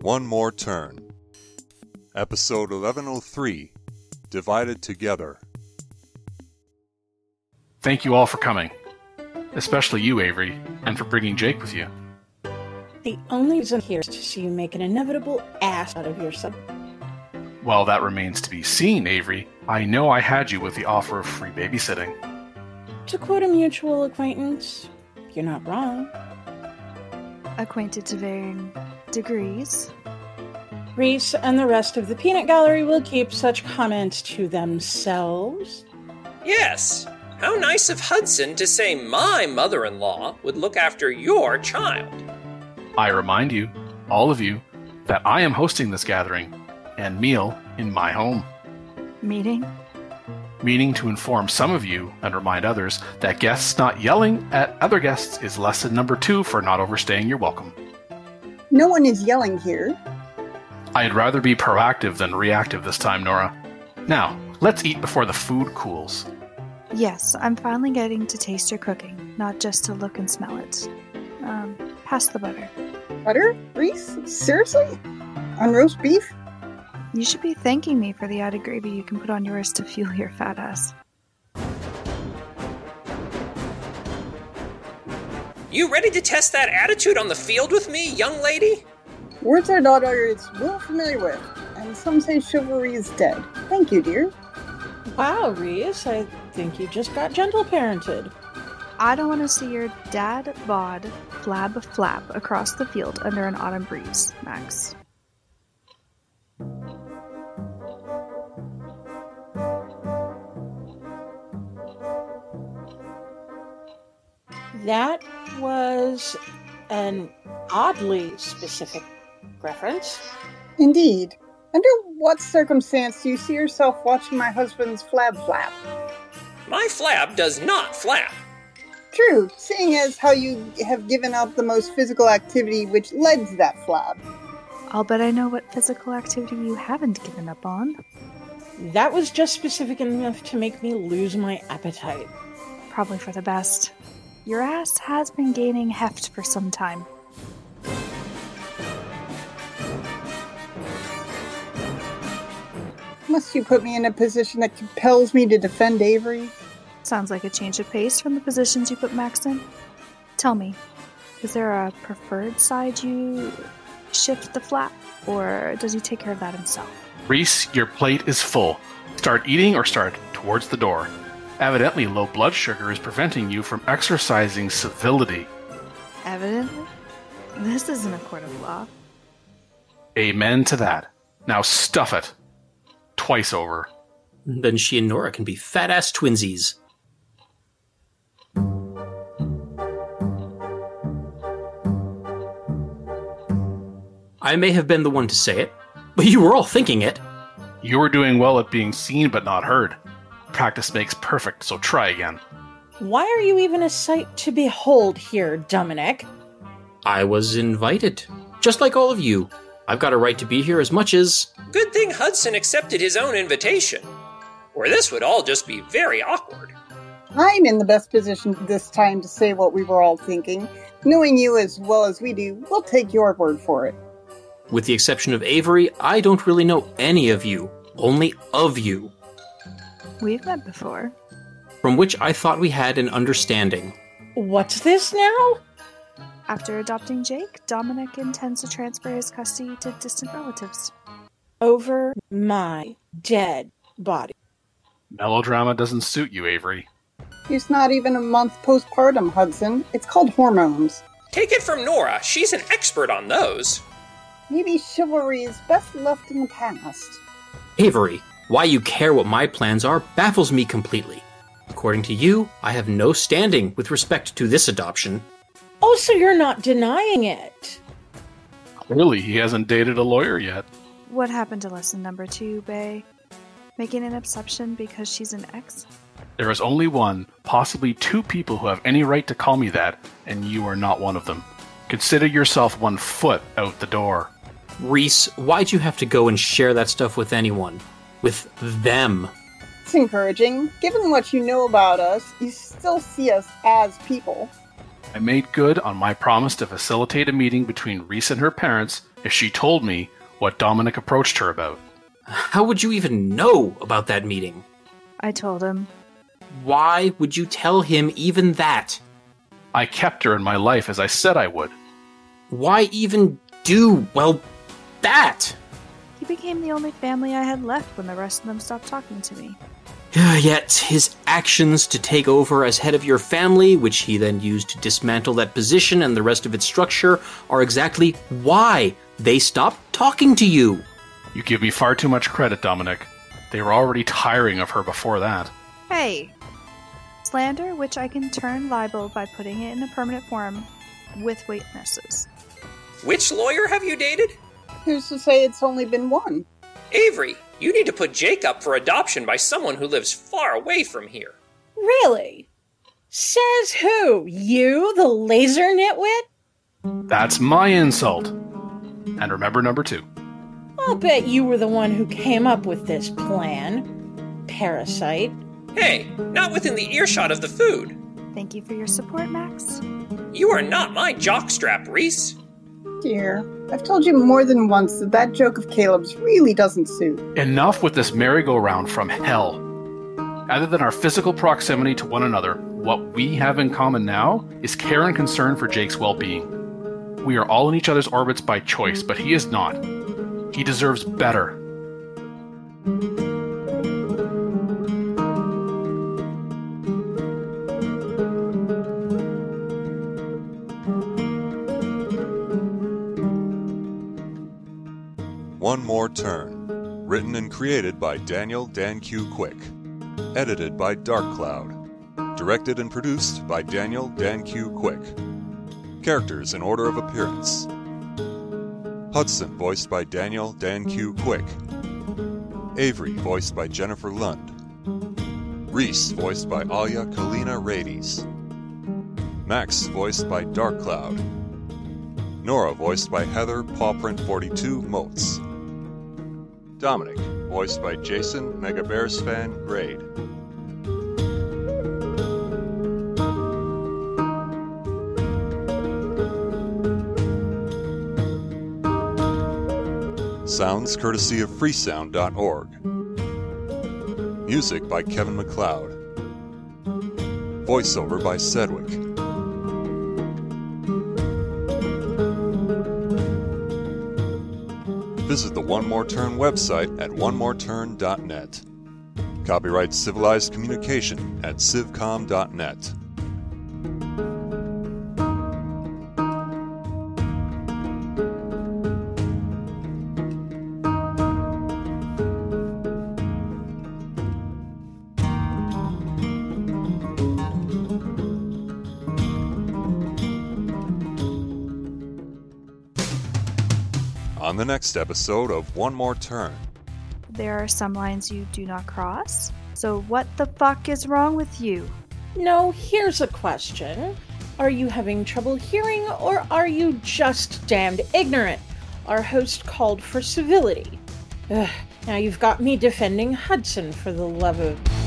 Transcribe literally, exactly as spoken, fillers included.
one more turn. Episode eleven oh three, Divided Together. Thank you all for coming. Especially you, Avery, and for bringing Jake with you. The only reason here is to see you make an inevitable ass out of yourself. Well, that remains to be seen, Avery. I know I had you with the offer of free babysitting. To quote a mutual acquaintance, you're not wrong. Acquainted to varying degrees. Reese and the rest of the peanut gallery will keep such comments to themselves. Yes. How nice of Hudson to say my mother-in-law would look after your child. I remind you, all of you, that I am hosting this gathering and meal in my home. Meeting? Meaning to inform some of you and remind others that guests not yelling at other guests is lesson number two for not overstaying your welcome. No one is yelling here. I'd rather be proactive than reactive this time, Nora. Now, let's eat before the food cools. Yes, I'm finally getting to taste your cooking, not just to look and smell it. Um, pass the butter. Butter? Reese? Seriously? On roast beef? You should be thanking me for the added gravy you can put on yours to fuel your fat ass. You ready to test that attitude on the field with me, young lady? Words our daughter is well familiar with, and some say chivalry is dead. Thank you, dear. Wow, Reese, I think you just got gentle parented. I don't want to see your dad bod flab flap across the field under an autumn breeze, Max. That was an oddly specific reference. Indeed. Under what circumstance do you see yourself watching my husband's flab flap? My flab does not flap. True, seeing as how you have given up the most physical activity which led to that flab. I'll bet I know what physical activity you haven't given up on. That was just specific enough to make me lose my appetite. Probably for the best. Your ass has been gaining heft for some time. Must you put me in a position that compels me to defend Avery? Sounds like a change of pace from the positions you put Max in. Tell me, is there a preferred side you shift the flap, or does he take care of that himself? Reese, your plate is full. Start eating or start towards the door. Evidently, low blood sugar is preventing you from exercising civility. Evidently? This isn't a court of law. Amen to that. Now stuff it. Twice over. Then she and Nora can be fat-ass twinsies. I may have been the one to say it, but you were all thinking it. You were doing well at being seen but not heard. Practice makes perfect, so try again. Why are you even a sight to behold here, Dominic? I was invited, just like all of you. I've got a right to be here as much as... Good thing Hudson accepted his own invitation, or this would all just be very awkward. I'm in the best position this time to say what we were all thinking. Knowing you as well as we do, we'll take your word for it. With the exception of Avery, I don't really know any of you, only of you. We've met before. From which I thought we had an understanding. What's this now? After adopting Jake, Dominic intends to transfer his custody to distant relatives. Over my dead body. Melodrama doesn't suit you, Avery. He's not even a month postpartum, Hudson. It's called hormones. Take it from Nora. She's an expert on those. Maybe chivalry is best left in the past. Avery, why you care what my plans are baffles me completely. According to you, I have no standing with respect to this adoption. Oh, so you're not denying it? Clearly, he hasn't dated a lawyer yet. What happened to lesson number two, Bae? Making an exception because she's an ex? There is only one, possibly two people who have any right to call me that, and you are not one of them. Consider yourself one foot out the door. Reese, why'd you have to go and share that stuff with anyone? With them? It's encouraging. Given what you know about us, you still see us as people. I made good on my promise to facilitate a meeting between Reese and her parents if she told me what Dominic approached her about. How would you even know about that meeting? I told him. Why would you tell him even that? I kept her in my life as I said I would. Why even do, well, that? He became the only family I had left when the rest of them stopped talking to me. Yet his actions to take over as head of your family, which he then used to dismantle that position and the rest of its structure, are exactly why they stopped talking to you. You give me far too much credit, Dominic. They were already tiring of her before that. Hey. Slander, which I can turn libel by putting it in a permanent form with witnesses. Which lawyer have you dated? Who's to say it's only been one? Avery, you need to put Jake up for adoption by someone who lives far away from here. Really? Says who? You, the laser nitwit? That's my insult. And remember number two. I'll bet you were the one who came up with this plan. Parasite. Hey, not within the earshot of the food. Thank you for your support, Max. You are not my jockstrap, Reese. Dear, I've told you more than once that that joke of Caleb's really doesn't suit. Enough with this merry-go-round from hell. Other than our physical proximity to one another, what we have in common now is care and concern for Jake's well-being. We are all in each other's orbits by choice, but he is not. He deserves better. One More Turn. Written and created by Daniel Dan Q. Quick. Edited by Dark Cloud. Directed and produced by Daniel Dan Q. Quick. Characters in order of appearance. Hudson, voiced by Daniel Dan Q. Quick. Avery, voiced by Jennifer Lund. Reese, voiced by Alia Kalina Rades. Max, voiced by Dark Cloud. Nora, voiced by Heather Pawprint forty-two Motes. Dominic, voiced by Jason Megabearsfan Grade. Sounds courtesy of freesound dot org. Music by Kevin MacLeod. Voiceover by Sedgwick. Visit the One More Turn website at one more turn dot net. Copyright Civilized Communication at civcom dot net. On the next episode of One More Turn. There are some lines you do not cross. So what the fuck is wrong with you? No, here's a question. Are you having trouble hearing, or are you just damned ignorant? Our host called for civility. Ugh, now you've got me defending Hudson, for the love of...